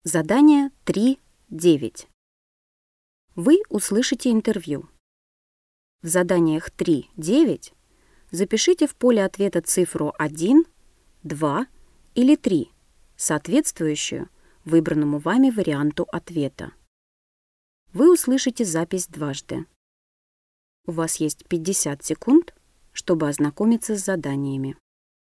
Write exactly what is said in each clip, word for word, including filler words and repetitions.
Задание три девять. Вы услышите интервью. В заданиях три девять запишите в поле ответа цифру один, два или три, соответствующую выбранному вами варианту ответа. Вы услышите запись дважды. У вас есть пятьдесят секунд, чтобы ознакомиться с заданиями.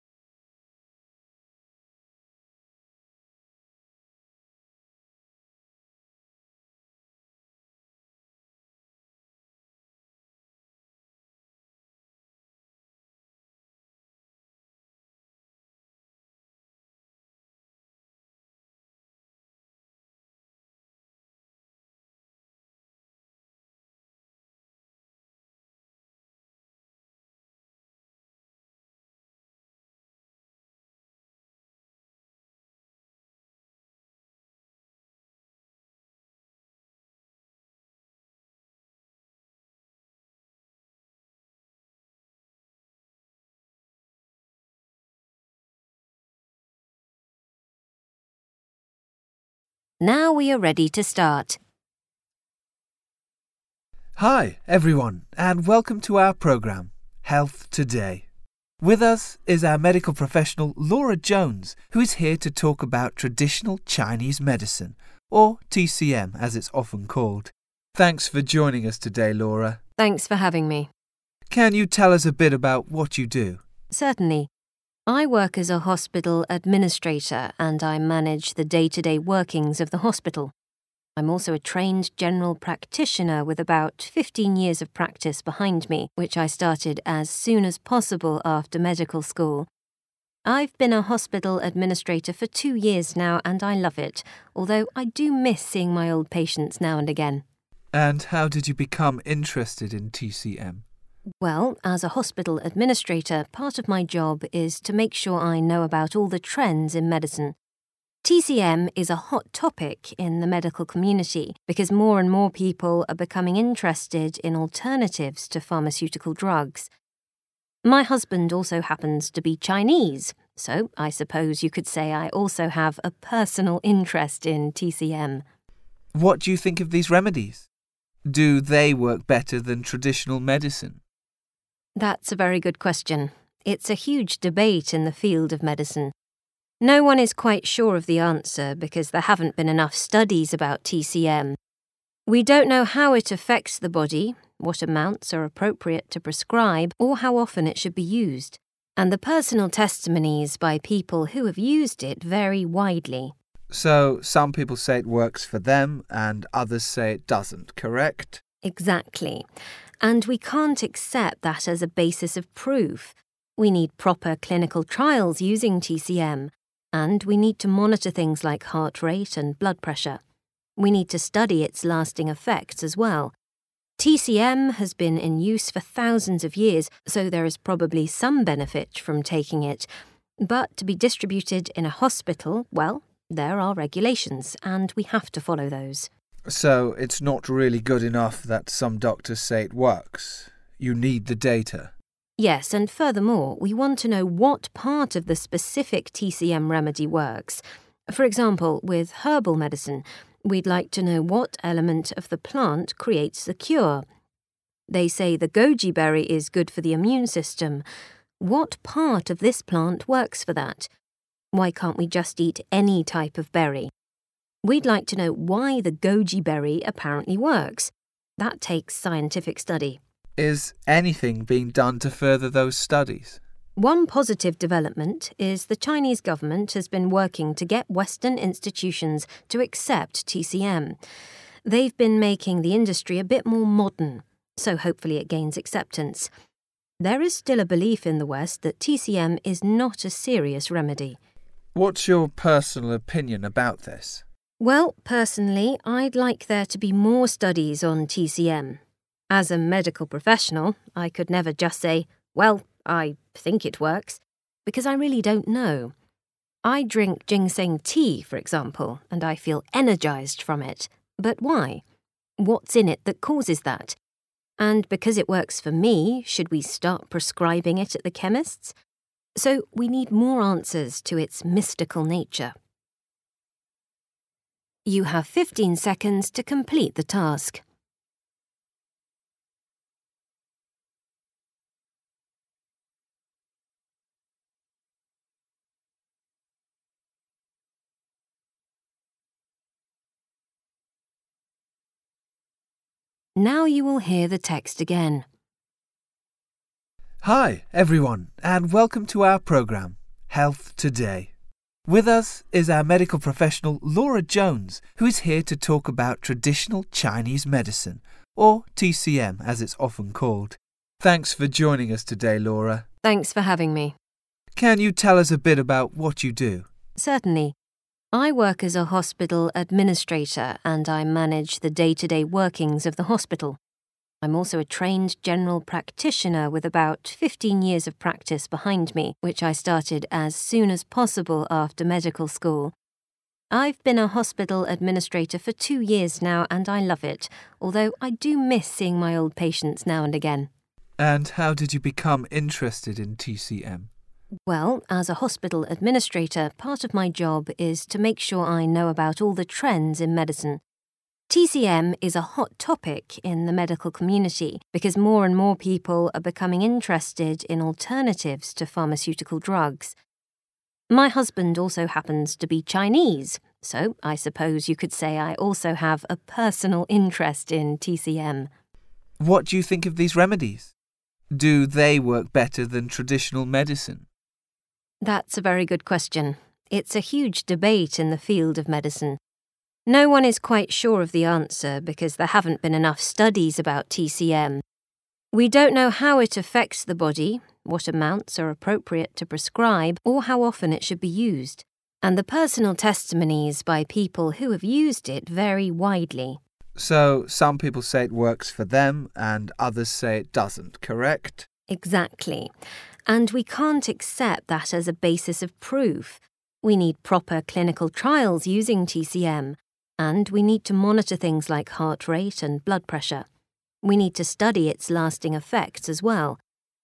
Now we are ready to start. Hi, everyone, and welcome to our programme, Health Today. With us is our medical professional Laura Jones, who is here to talk about traditional Chinese medicine, or T C M as it's often called. Thanks for joining us today, Laura. Thanks for having me. Can you tell us a bit about what you do? Certainly. I work as a hospital administrator and I manage the day-to-day workings of the hospital. I'm also a trained general practitioner with about fifteen years of practice behind me, which I started as soon as possible after medical school. I've been a hospital administrator for two years now and I love it, although I do miss seeing my old patients now and again. And how did you become interested in T C M? Well, as a hospital administrator, part of my job is to make sure I know about all the trends in medicine. T C M is a hot topic in the medical community because more and more people are becoming interested in alternatives to pharmaceutical drugs. My husband also happens to be Chinese, so I suppose you could say I also have a personal interest in T C M. What do you think of these remedies? Do they work better than traditional medicine? That's a very good question. It's a huge debate in the field of medicine. No one is quite sure of the answer because there haven't been enough studies about T C M. We don't know how it affects the body, what amounts are appropriate to prescribe, or how often it should be used. And the personal testimonies by people who have used it vary widely. So some people say it works for them and others say it doesn't, correct? Exactly. And we can't accept that as a basis of proof. We need proper clinical trials using T C M, and we need to monitor things like heart rate and blood pressure. We need to study its lasting effects as well. T C M has been in use for thousands of years, so there is probably some benefit from taking it. But to be distributed in a hospital, well, there are regulations, and we have to follow those. So it's not really good enough that some doctors say it works. You need the data. Yes, and furthermore, we want to know what part of the specific T C M remedy works. For example, with herbal medicine, we'd like to know what element of the plant creates the cure. They say the goji berry is good for the immune system. What part of this plant works for that? Why can't we just eat any type of berry? We'd like to know why the goji berry apparently works. That takes scientific study. Is anything being done to further those studies? One positive development is the Chinese government has been working to get Western institutions to accept T C M. They've been making the industry a bit more modern, so hopefully it gains acceptance. There is still a belief in the West that T C M is not a serious remedy. What's your personal opinion about this? Well, personally, I'd like there to be more studies on T C M. As a medical professional, I could never just say, well, I think it works, because I really don't know. I drink ginseng tea, for example, and I feel energized from it. But why? What's in it that causes that? And because it works for me, should we start prescribing it at the chemist's? So we need more answers to its mystical nature. You have fifteen seconds to complete the task. Now you will hear the text again. Hi, everyone, and welcome to our program, Health Today. With us is our medical professional Laura Jones, who is here to talk about traditional Chinese medicine, or T C M as it's often called. Thanks for joining us today, Laura. Thanks for having me. Can you tell us a bit about what you do? Certainly. I work as a hospital administrator and I manage the day-to-day workings of the hospital. I'm also a trained general practitioner with about fifteen years of practice behind me, which I started as soon as possible after medical school. I've been a hospital administrator for two years now and I love it, although I do miss seeing my old patients now and again. And how did you become interested in T C M? Well, as a hospital administrator, part of my job is to make sure I know about all the trends in medicine. T C M is a hot topic in the medical community because more and more people are becoming interested in alternatives to pharmaceutical drugs. My husband also happens to be Chinese, so I suppose you could say I also have a personal interest in T C M. What do you think of these remedies? Do they work better than traditional medicine? That's a very good question. It's a huge debate in the field of medicine. No one is quite sure of the answer because there haven't been enough studies about T C M. We don't know how it affects the body, what amounts are appropriate to prescribe, or how often it should be used. And the personal testimonies by people who have used it vary widely. So some people say it works for them and others say it doesn't, correct? Exactly. And we can't accept that as a basis of proof. We need proper clinical trials using T C M, and we need to monitor things like heart rate and blood pressure. We need to study its lasting effects as well.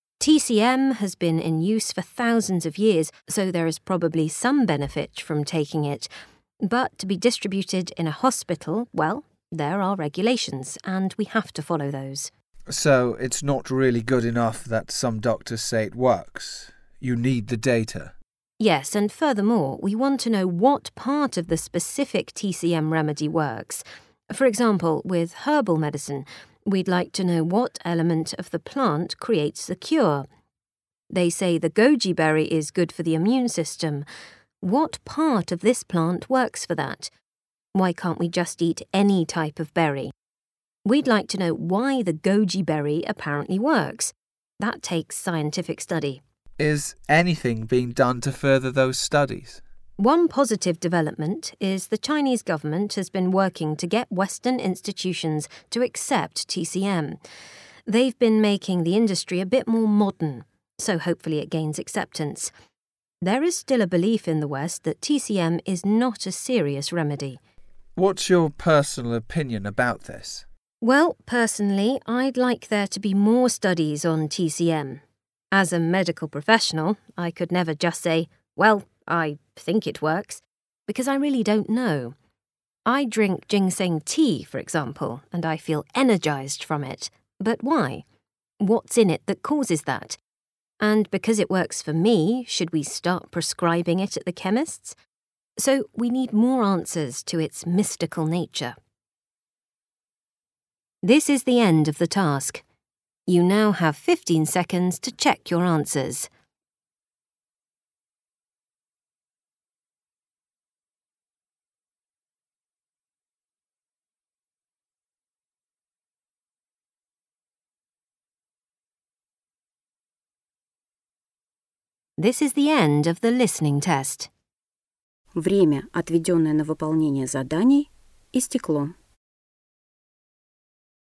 T C M has been in use for thousands of years, so there is probably some benefit from taking it. But to be distributed in a hospital, well, there are regulations, and we have to follow those. So it's not really good enough that some doctors say it works. You need the data. Yes, and furthermore, we want to know what part of the specific T C M remedy works. For example, with herbal medicine, we'd like to know what element of the plant creates the cure. They say the goji berry is good for the immune system. What part of this plant works for that? Why can't we just eat any type of berry? We'd like to know why the goji berry apparently works. That takes scientific study. Is anything being done to further those studies? One positive development is the Chinese government has been working to get Western institutions to accept T C M. They've been making the industry a bit more modern, so hopefully it gains acceptance. There is still a belief in the West that T C M is not a serious remedy. What's your personal opinion about this? Well, personally, I'd like there to be more studies on T C M. As a medical professional, I could never just say, well, I think it works, because I really don't know. I drink ginseng tea, for example, and I feel energized from it. But why? What's in it that causes that? And because it works for me, should we start prescribing it at the chemist's? So we need more answers to its mystical nature. This is the end of the task. You now have fifteen seconds to check your answers. This is the end of the listening test. Время, отведенное на выполнение заданий, истекло.